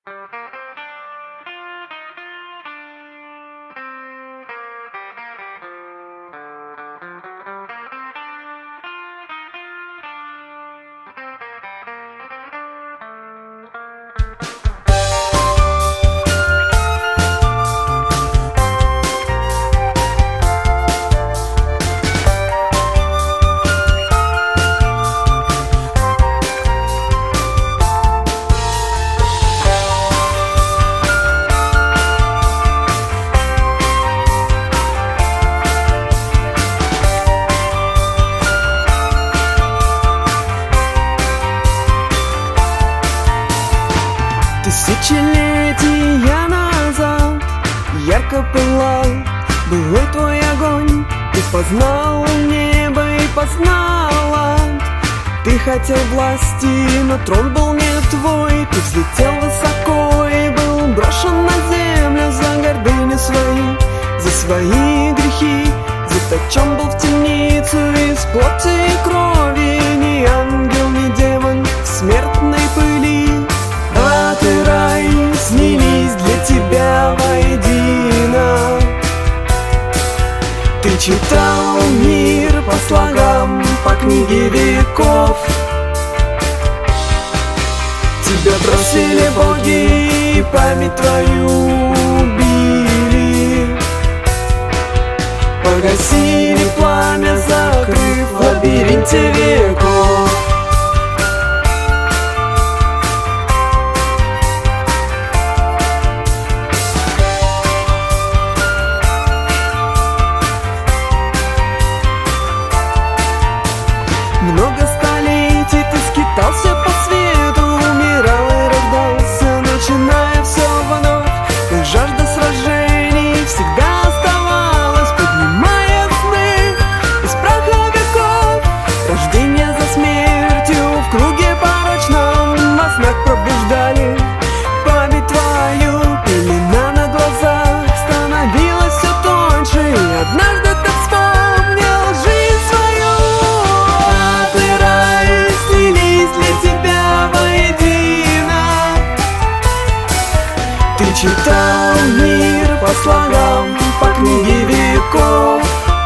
Тысячелетия назад ярко пылал былой твой огонь. Ты познал небо и познал ад. Ты хотел власти, но трон был не твой. Ты взлетел высоко и был брошен на землю за гордыню свою, за свои грехи. Заточен был в темницу из плоти и крови. Ни ангел, ни демон в смертной пыли. Ад и рай снились для тебя воедино. Ты читал мир по слогам, по книге веков. Тебя бросили боги и память твою убили. Погасили пламя, закрыв в лабиринте веков. Много столетий ты скитался по свету, умирал и рождался, начиная все вновь. Но жажда сражений всегда оставалась, поднимая сны из праха веков. Рождение за смертью в круге порочном, во снах пробуждали память твою. Пелена на глазах становилась все тоньше, и однажды ты вспомнил жизнь свою. Ты читал мир по слогам, по книге веков.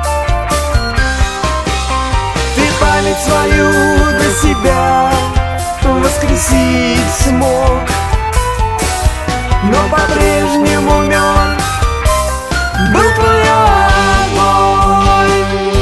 Ты память свою для себя воскресить смог, но по-прежнему мертв был твой огонь.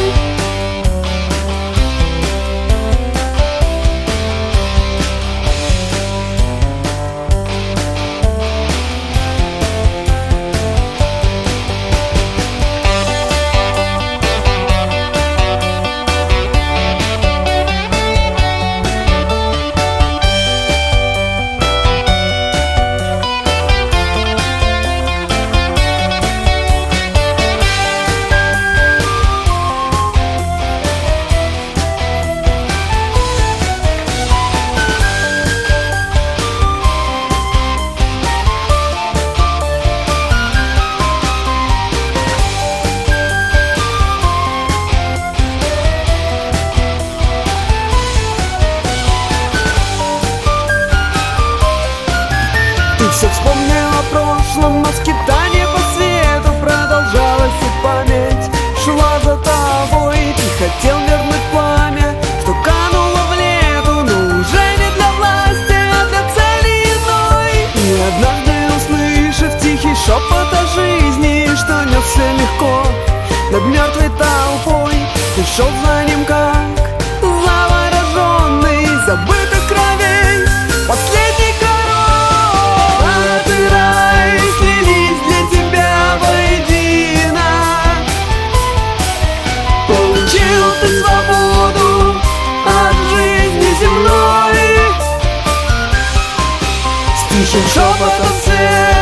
Ты все вспомнил о прошлом, но скитание по свету продолжалось, и память шла за тобой. Ты хотел вернуть пламя, что кануло в лету, но уже не для власти, а для цели иной. И однажды, услышав тихий шепот о жизни, что несся легко над мертвой толпой, ты шел за ним как завороженный, забытых кровей последний король. Ад и рай слились для тебя воедино. Получил ты свободу от жизни земной. С тихим шепотом свет